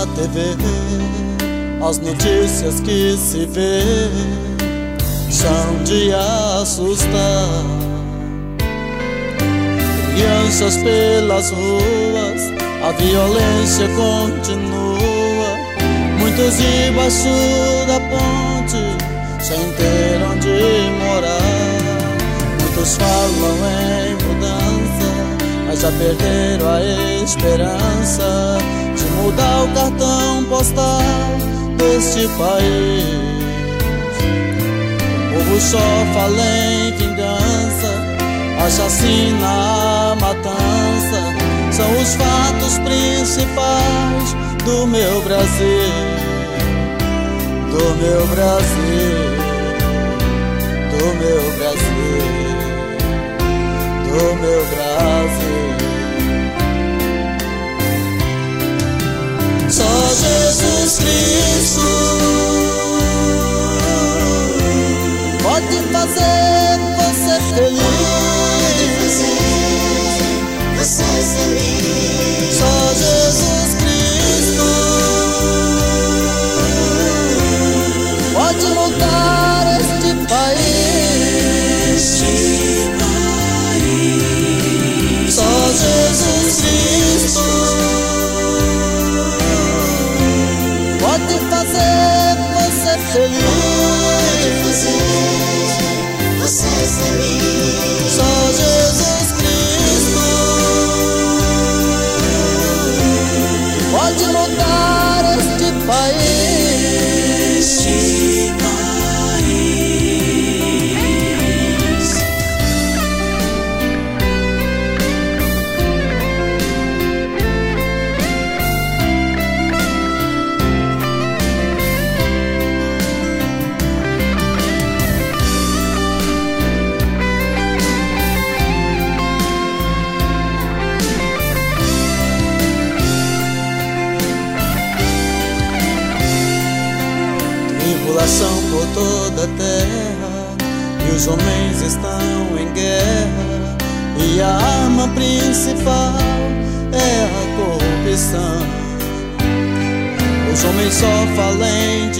na TV, as notícias que se vê são de assustar. Crianças pelas ruas, a violência continua. Muitos debaixo da ponte, sem ter onde morar. Muitos falam em mudança, mas já perderam a esperança de mudar o cartão postal deste país. O povo só fala em vingança, a chacina, a matança são os fatos principais do meu Brasil, do meu Brasil, do meu Brasil, do meu Brasil. Só Jesus Cristo pode fazer você feliz. Você feliz. Só Jesus Cristo pode mudar este país. Só Jesus Cristo pode fazer você feliz. Você feliz. Só Jesus Cristo pode mudar este país. Tribulação por toda a terra, e os homens estão em guerra, e a arma principal é a corrupção. Os homens só falam em